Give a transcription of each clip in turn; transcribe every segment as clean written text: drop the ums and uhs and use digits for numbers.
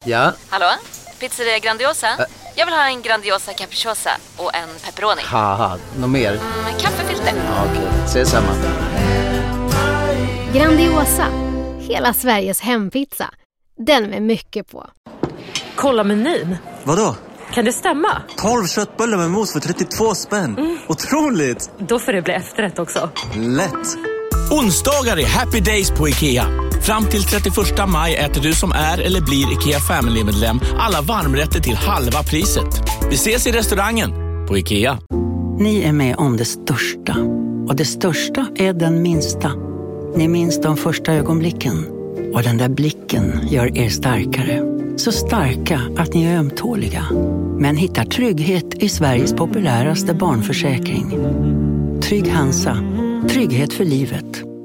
Ja? Hallå? Pizzeria Grandiosa? Jag vill ha en Grandiosa capriciosa och en pepperoni. Haha, något mer? Kaffefilter. Ja, okej, ses samma. Grandiosa, hela Sveriges hempizza. Den med mycket på. Kolla menyn. Vadå? Kan det stämma? 12 köttbullar med mos för 32 spänn. Otroligt! Då får det bli efterrätt också. Lätt! Onsdagar är happy days på IKEA. Fram till 31 maj äter du som är eller blir IKEA Family-medlem alla varmrätter till halva priset. Vi ses i restaurangen på IKEA. Ni är med om det största. Och det största är den minsta. Ni minns de första ögonblicken. Och den där blicken gör er starkare. Så starka att ni är ömtåliga. Men hittar trygghet i Sveriges populäraste barnförsäkring. Trygg Hansa. Trygghet för livet.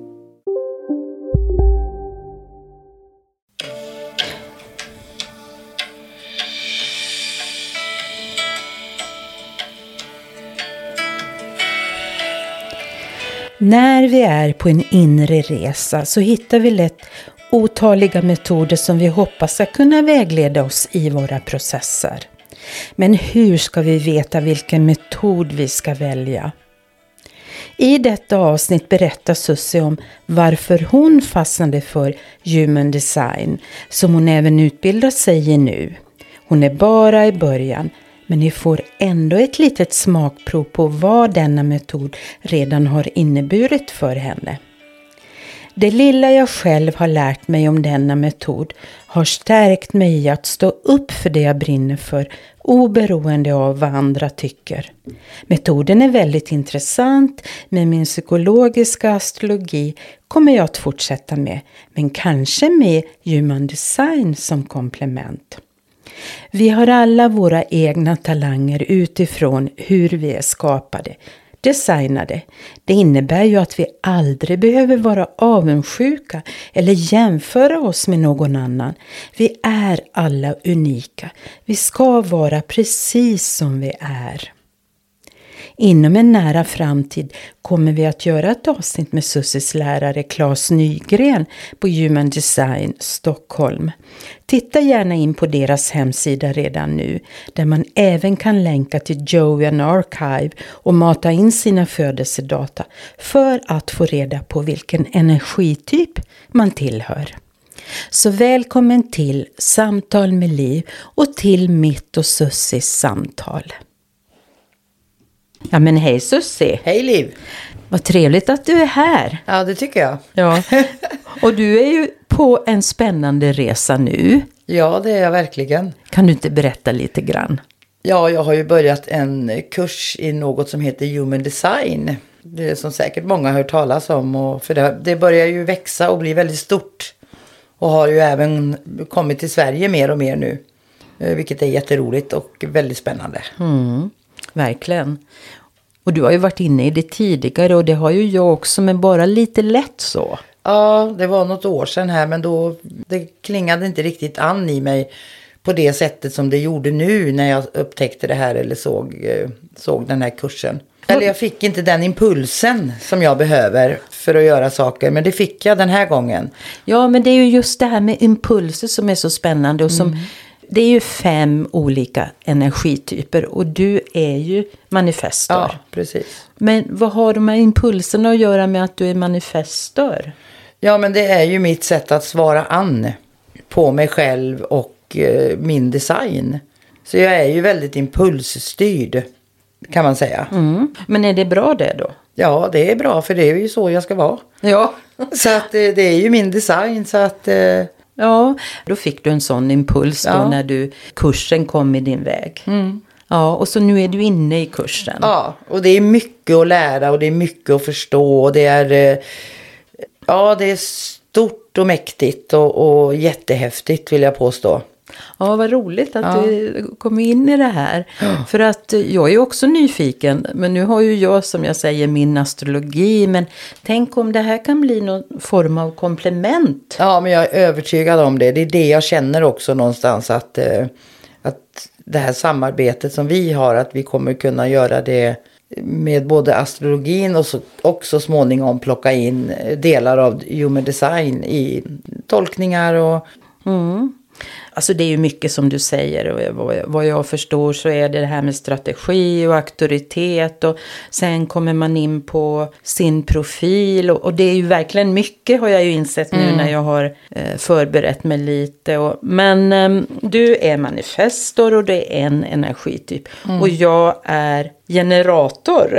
När vi är på en inre resa så hittar vi lätt otaliga metoder som vi hoppas ska kunna vägleda oss i våra processer. Men hur ska vi veta vilken metod vi ska välja? I detta avsnitt berättar Susie om varför hon fastnade för human design, som hon även utbildar sig i nu. Hon är bara i början, men ni får ändå ett litet smakprov på vad denna metod redan har inneburit för henne. Det lilla jag själv har lärt mig om denna metod har stärkt mig i att stå upp för det jag brinner för, oberoende av vad andra tycker. Metoden är väldigt intressant, men min psykologiska astrologi kommer jag att fortsätta med, men kanske med human design som komplement. Vi har alla våra egna talanger utifrån hur vi är skapade, designade. Det innebär ju att vi aldrig behöver vara avundsjuka eller jämföra oss med någon annan. Vi är alla unika. Vi ska vara precis som vi är. Inom en nära framtid kommer vi att göra ett avsnitt med Sussies lärare Claes Nygren på Human Design Stockholm. Titta gärna in på deras hemsida redan nu, där man även kan länka till Jovian Archive och mata in sina födelsedata för att få reda på vilken energityp man tillhör. Så välkommen till Samtal med Liv och till mitt och Sussies samtal. Ja, men hej Susie. Hej Liv. Vad trevligt att du är här. Ja, det tycker jag. Ja. Och du är ju på en spännande resa nu. Ja, det är jag verkligen. Kan du inte berätta lite grann? Ja, jag har ju börjat en kurs i något som heter Human Design. Det är som säkert många har hört talas om. Och för det börjar ju växa och bli väldigt stort. Och har ju även kommit till Sverige mer och mer nu. Vilket är jätteroligt och väldigt spännande. Verkligen. Och du har ju varit inne i det tidigare och det har ju jag också, men bara lite lätt så. Ja, det var något år sedan här, men då det klingade inte riktigt an i mig på det sättet som det gjorde nu när jag upptäckte det här eller såg den här kursen. Eller jag fick inte den impulsen som jag behöver för att göra saker, men det fick jag den här gången. Ja, men det är ju just det här med impulser som är så spännande och som... Det är ju 5 olika energityper och du är ju manifestor. Ja, precis. Men vad har de här impulserna att göra med att du är manifestor? Ja, men det är ju mitt sätt att svara an på mig själv och min design. Så jag är ju väldigt impulsstyrd, kan man säga. Men är det bra det då? Ja, det är bra, för det är ju så jag ska vara. Ja. Så att det är ju min design, så att... Ja, då fick du en sån impuls då när kursen kom i din väg. Ja, och så nu är du inne i kursen. Ja, och det är mycket att lära och det är mycket att förstå. Och det är, det är stort och mäktigt och jättehäftigt, vill jag påstå. Ja, vad roligt att du kom in i det här. För att jag är också nyfiken. Men nu har ju jag, som jag säger, min astrologi. Men tänk om det här kan bli någon form av komplement. Ja, men jag är övertygad om det. Det är det jag känner också någonstans. Att det här samarbetet som vi har, att vi kommer kunna göra det med både astrologin och så småningom plocka in delar av human design i tolkningar och... Alltså det är ju mycket som du säger, och vad jag förstår så är det här med strategi och auktoritet, och sen kommer man in på sin profil, och det är ju verkligen mycket, har jag ju insett nu när jag har förberett mig lite. Men du är manifestor och det är en energityp, och jag är generator.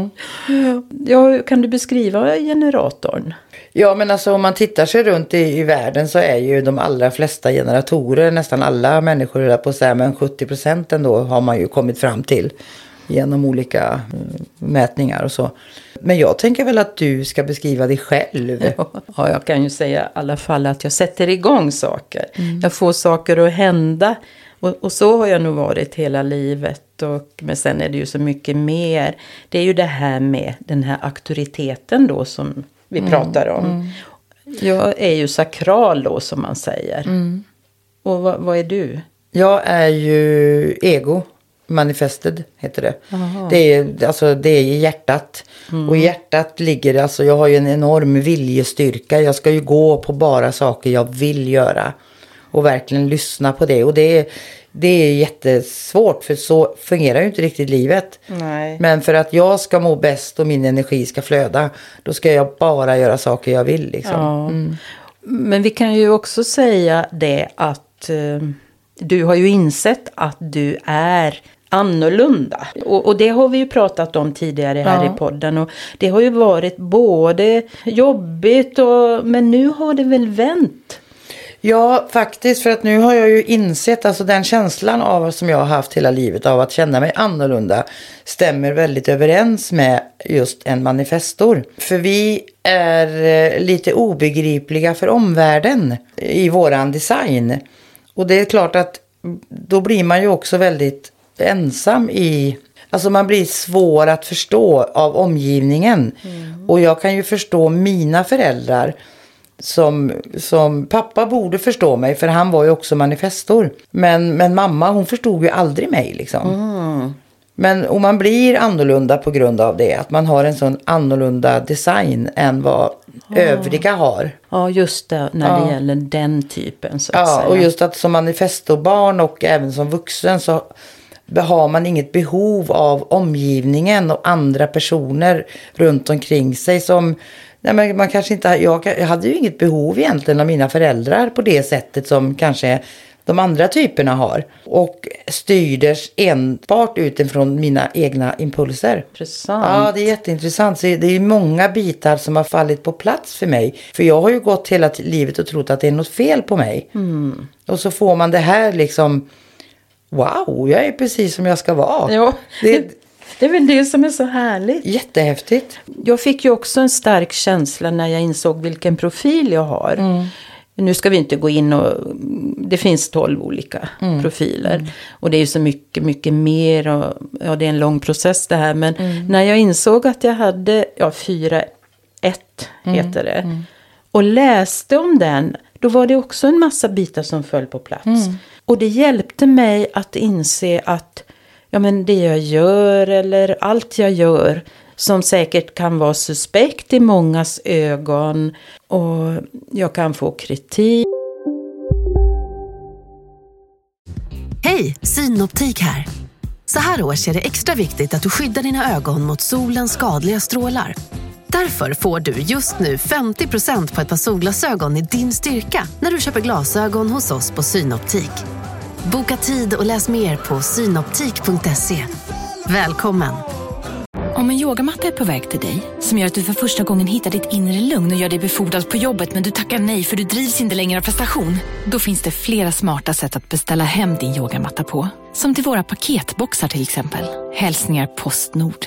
Ja, kan du beskriva generatorn? Ja, men alltså om man tittar sig runt i världen så är ju de allra flesta generatorer, nästan alla människor där på så här, men 70% ändå har man ju kommit fram till genom olika mätningar och så. Men jag tänker väl att du ska beskriva dig själv. Ja, jag kan ju säga i alla fall att jag sätter igång saker. Jag får saker att hända. Och så har jag nog varit hela livet. Men sen är det ju så mycket mer. Det är ju det här med den här auktoriteten då som vi pratar om. Jag är ju sakral då, som man säger. Och vad är du? Jag är ju ego. Manifested heter det. Det är i hjärtat. Och i hjärtat ligger, alltså jag har ju en enorm viljestyrka. Jag ska ju gå på bara saker jag vill göra. Och verkligen lyssna på det. Och det är jättesvårt, för så fungerar ju inte riktigt livet. Nej. Men för att jag ska må bäst och min energi ska flöda, då ska jag bara göra saker jag vill. Liksom. Ja. Men vi kan ju också säga det att du har ju insett att du är annorlunda. Och det har vi ju pratat om tidigare här i podden. Och det har ju varit både jobbigt men nu har det väl vänt. Ja, faktiskt, för att nu har jag ju insett, alltså den känslan av som jag har haft hela livet av att känna mig annorlunda stämmer väldigt överens med just en manifestor. För vi är lite obegripliga för omvärlden i våran design. Och det är klart att då blir man ju också väldigt ensam alltså man blir svår att förstå av omgivningen. Och jag kan ju förstå mina föräldrar som pappa borde förstå mig, för han var ju också manifestor. Men mamma, hon förstod ju aldrig mig liksom. Men om man blir annorlunda på grund av det, att man har en sån annorlunda design än vad övriga har. Ja, just det, när det gäller den typen så att säga. Ja, och just att som manifestorbarn och även som vuxen så har man inget behov av omgivningen och andra personer runt omkring sig som... Nej, men man kanske inte, jag hade ju inget behov egentligen av mina föräldrar på det sättet som kanske de andra typerna har. Och styrdes enbart utifrån mina egna impulser. Intressant. Ja, det är jätteintressant. Så det är många bitar som har fallit på plats för mig. För jag har ju gått hela livet och trott att det är något fel på mig. Och så får man det här liksom, wow, jag är precis som jag ska vara. Ja, det är väl det som är så härligt. Jättehäftigt. Jag fick ju också en stark känsla när jag insåg vilken profil jag har. Nu ska vi inte gå in och... Det finns 12 olika profiler. Och det är ju så mycket, mycket mer. Och, ja, det är en lång process det här. Men när jag insåg att jag hade 4-1 heter det. Och läste om den. Då var det också en massa bitar som föll på plats. Och det hjälpte mig att inse att men det jag gör eller allt jag gör som säkert kan vara suspekt i mångas ögon och jag kan få kritik. Hej, Synoptik här. Så här års är det extra viktigt att du skyddar dina ögon mot solens skadliga strålar. Därför får du just nu 50% på ett par solglasögon i din styrka när du köper glasögon hos oss på Synoptik. Boka tid och läs mer på synoptik.se. Välkommen! Om en yogamatta är på väg till dig, som gör att du för första gången hittar ditt inre lugn och gör dig befordrad på jobbet men du tackar nej för du drivs inte längre av prestation. Då finns det flera smarta sätt att beställa hem din yogamatta på. Som till våra paketboxar till exempel. Hälsningar Postnord.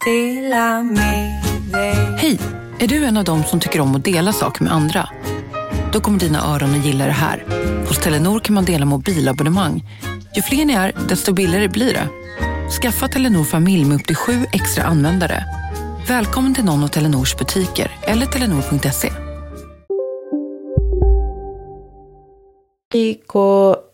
Hej, är du en av dem som tycker om att dela saker med andra? Då kommer dina öron att gilla det här. Hos Telenor kan man dela mobilabonnemang. Ju fler ni är, desto billigare blir det. Skaffa Telenor familj med upp till 7 extra användare. Välkommen till någon av Telenors butiker eller telenor.se. Och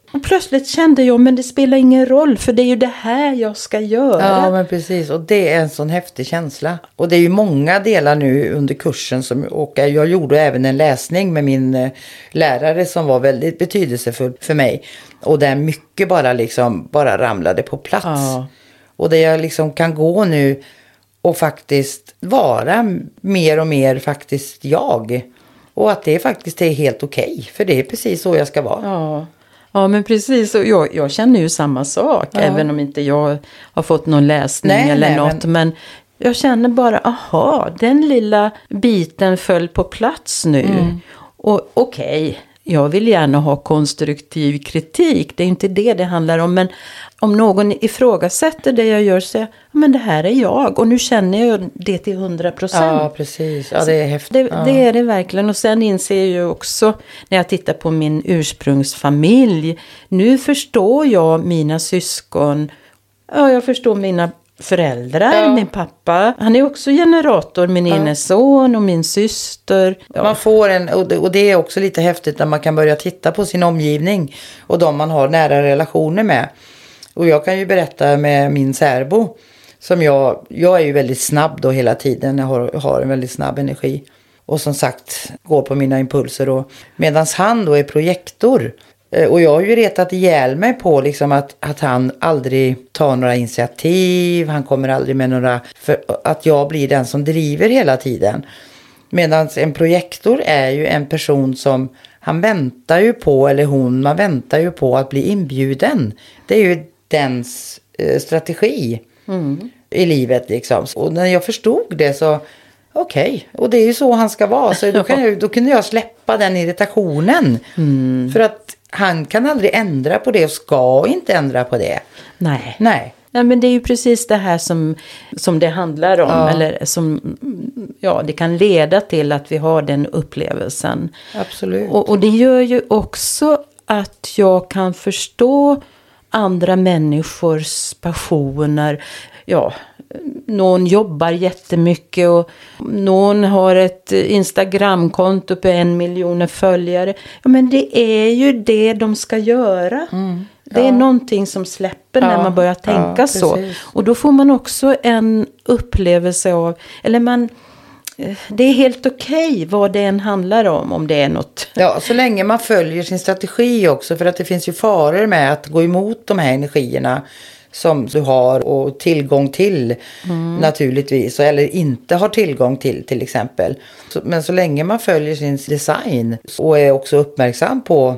Och plötsligt kände jag, men det spelar ingen roll, för det är ju det här jag ska göra. Ja, men precis. Och det är en sån häftig känsla. Och det är ju många delar nu under kursen och jag gjorde även en läsning med min lärare som var väldigt betydelsefull för mig. Och där mycket bara ramlade på plats. Ja. Och det jag liksom kan gå nu och faktiskt vara mer och mer faktiskt jag. Och att det faktiskt är helt okej. För det är precis så jag ska vara. Ja, men precis. Och jag känner ju samma sak. Ja. Även om inte jag har fått någon läsning eller något. Men jag känner bara, den lilla biten föll på plats nu. Och okej, jag vill gärna ha konstruktiv kritik. Det är inte det handlar om. Men om någon ifrågasätter det jag gör, så säger men det här är jag. Och nu känner jag det till 100%. Ja, precis. Ja, det är häftigt. Det är det verkligen. Och sen inser jag ju också, när jag tittar på min ursprungsfamilj. Nu förstår jag mina syskon. Ja, jag förstår mina föräldrar, min pappa. Han är också generator, min ena son och min syster. Ja. Man får och det är också lite häftigt när man kan börja titta på sin omgivning och de man har nära relationer med. Och jag kan ju berätta med min särbo, som jag är ju väldigt snabb då hela tiden. Jag har en väldigt snabb energi. Och som sagt, går på mina impulser. Och medans han då är projektor. Och jag har ju retat ihjäl mig på liksom att han aldrig tar några initiativ. Han kommer aldrig med några... För att jag blir den som driver hela tiden. Medan en projektor är ju en person som... Man väntar ju på att bli inbjuden. Det är ju dens strategi i livet liksom. Och när jag förstod det så... Okej, och det är ju så han ska vara. Så då kunde jag släppa den irritationen. För att han kan aldrig ändra på det och ska inte ändra på det. Nej. Nej, men det är ju precis det här som det handlar om. Eller som, det kan leda till att vi har den upplevelsen. Absolut. Och det gör ju också att jag kan förstå andra människors passioner. Ja, någon jobbar jättemycket och någon har ett Instagramkonto på 1 miljon följare. Ja, men det är ju det de ska göra. Det är någonting som släpper när man börjar tänka så. Och då får man också en upplevelse av, det är helt okej vad det än handlar om det är något. Ja, så länge man följer sin strategi också, för att det finns ju faror med att gå emot de här energierna som du har och tillgång till naturligtvis, eller inte har tillgång till exempel. Men så länge man följer sin design och är också uppmärksam på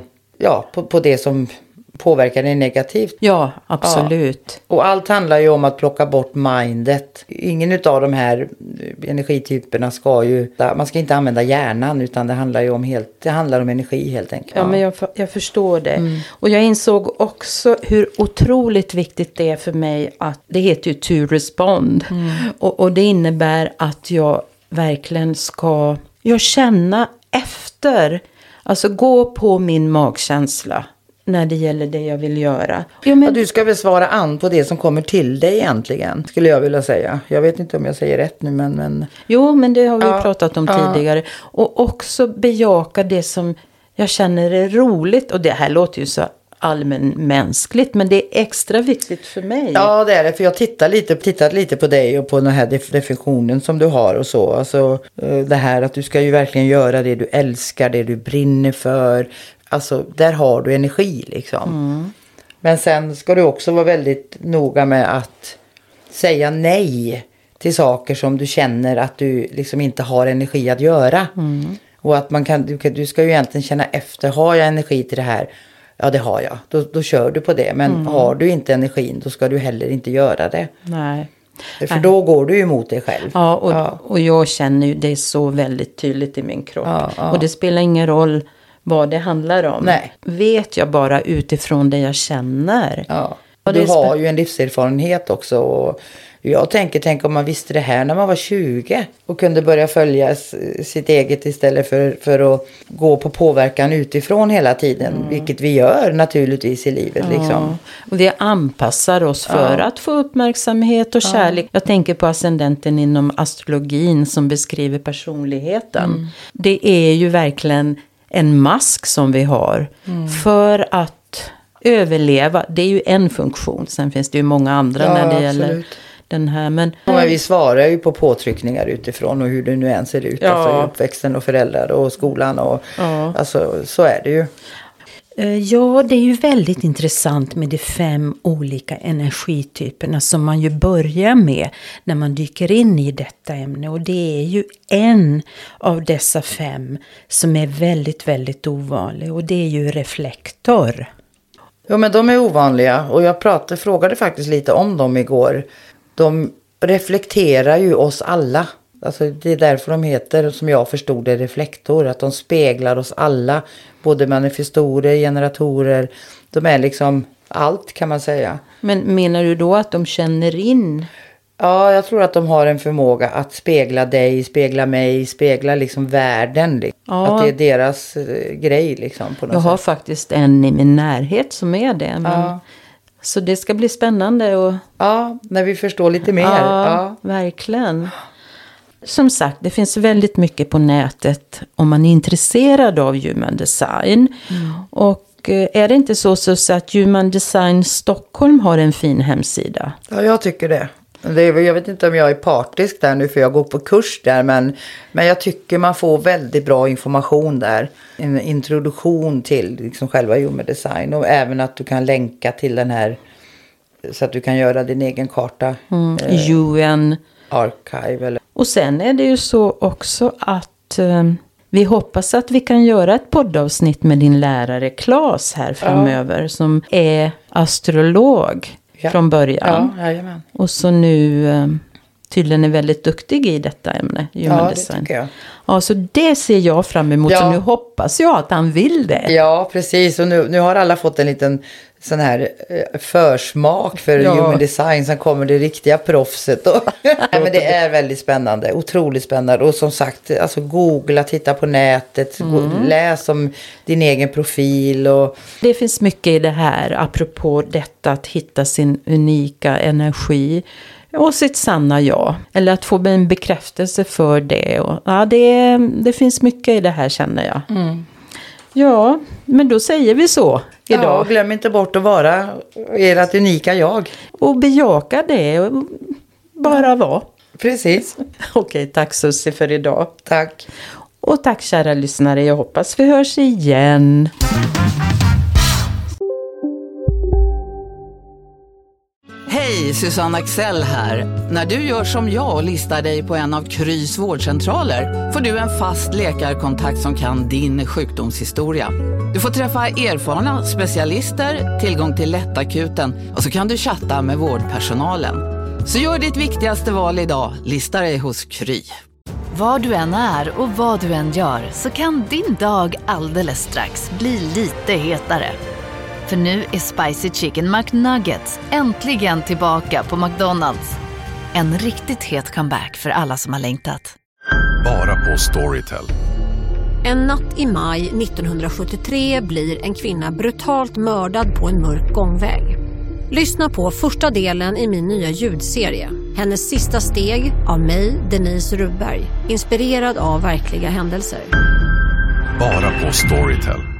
det som påverkar det negativt. Ja, absolut. Ja. Och allt handlar ju om att plocka bort mindet. Ingen av de här energityperna man ska inte använda hjärnan, utan det handlar om energi helt enkelt. Ja, men jag förstår det. Och jag insåg också hur otroligt viktigt det är för mig att det heter ju to respond. Och det innebär att jag verkligen ska känna efter. Alltså gå på min magkänsla när det gäller det jag vill göra. Du ska väl svara an på det som kommer till dig egentligen, skulle jag vilja säga. Jag vet inte om jag säger rätt nu, men... Jo, men det har vi pratat om tidigare. Och också bejaka det som jag känner är roligt. Och det här låter ju så allmänmänskligt, men det är extra viktigt för mig. Ja, det är det, för jag tittat lite på dig och på den här definitionen som du har och så. Alltså det här att du ska ju verkligen göra det du älskar, det du brinner för. Alltså, där har du energi liksom. Men sen ska du också vara väldigt noga med att säga nej till saker som du känner att du liksom inte har energi att göra. Och att du ska ju egentligen känna efter, har jag energi till det här? Ja, det har jag. Då kör du på det. Men har du inte energin, då ska du heller inte göra det. Nej. För då går du emot dig själv. Ja, och jag känner ju det så väldigt tydligt i min kropp. Och det spelar ingen roll vad det handlar om. Nej. Vet jag bara utifrån det jag känner. Ja. Och du har ju en livserfarenhet också. Och jag tänk om man visste det här när man var 20. Och kunde börja följa sitt eget istället för att gå på påverkan utifrån hela tiden. Vilket vi gör naturligtvis i livet. Liksom. Och vi anpassar oss för att få uppmärksamhet och kärlek. Jag tänker på ascendenten inom astrologin som beskriver personligheten. Det är ju verkligen en mask som vi har för att överleva, det är ju en funktion. Sen finns det ju många andra när det gäller den här. Men vi svarar ju på påtryckningar utifrån och hur det nu än ser ut. Alltså uppväxten och föräldrar och skolan. Och, alltså, så är det ju. Ja, det är ju väldigt intressant med de 5 olika energityperna som man ju börjar med när man dyker in i detta ämne. Och det är ju en av dessa 5 som är väldigt, väldigt ovanlig, och det är ju reflektor. Ja, men de är ovanliga, och jag frågade faktiskt lite om dem igår. De reflekterar ju oss alla. Alltså det är därför de heter, som jag förstod det, reflektor. Att de speglar oss alla. Både manifestorer, generatorer. De är liksom allt, kan man säga. Men menar du då att de känner in? Ja, jag tror att de har en förmåga att spegla dig, spegla mig, spegla liksom världen. Ja. Att det är deras grej liksom på något sätt. Jag har faktiskt en i min närhet som är det. Men... Så det ska bli spännande. Och... Ja, när vi förstår lite mer. Ja, verkligen. Som sagt, det finns väldigt mycket på nätet om man är intresserad av human design. Och är det inte så att Human Design Stockholm har en fin hemsida? Ja, jag tycker det. Jag vet inte om jag är partisk där nu, för jag går på kurs där. Men jag tycker man får väldigt bra information där. En introduktion till liksom själva human design. Och även att du kan länka till den här, så att du kan göra din egen karta. UN Archive. Eller. Och sen är det ju så också att vi hoppas att vi kan göra ett poddavsnitt med din lärare Claes här framöver. Som är astrolog från början. Ja, jajamän. Och så nu tydligen är väldigt duktig i detta ämne. Human design. Det tycker jag. Ja, så det ser jag fram emot. Så nu hoppas jag att han vill det. Ja, precis. Och nu har alla fått en liten sån här försmak för human design. Sen kommer det riktiga proffset. Men det är väldigt spännande. Otroligt spännande. Och som sagt, alltså googla, titta på nätet. Läs om din egen profil. Och... Det finns mycket i det här. Apropå detta att hitta sin unika energi. Och sitt sanna jag. Eller att få en bekräftelse för det. Och, det finns mycket i det här, känner jag. Ja, men då säger vi så idag. Ja, glöm inte bort att vara ert unika jag. Och bejaka det och bara vara. Precis. Okej, tack Susie för idag. Tack. Och tack kära lyssnare, jag hoppas vi hörs igen. Hej, Susanne Axel här. När du gör som jag och listar dig på en av Krys vårdcentraler får du en fast läkarkontakt som kan din sjukdomshistoria. Du får träffa erfarna specialister, tillgång till lättakuten och så kan du chatta med vårdpersonalen. Så gör ditt viktigaste val idag, lista dig hos Kry. Var du än är och vad du än gör så kan din dag alldeles strax bli lite hetare. För nu är Spicy Chicken McNuggets äntligen tillbaka på McDonald's. En riktigt het comeback för alla som har längtat. Bara på Storytel. En natt i maj 1973 blir en kvinna brutalt mördad på en mörk gångväg. Lyssna på första delen i min nya ljudserie. Hennes sista steg av mig, Denise Rubberg. Inspirerad av verkliga händelser. Bara på Storytel.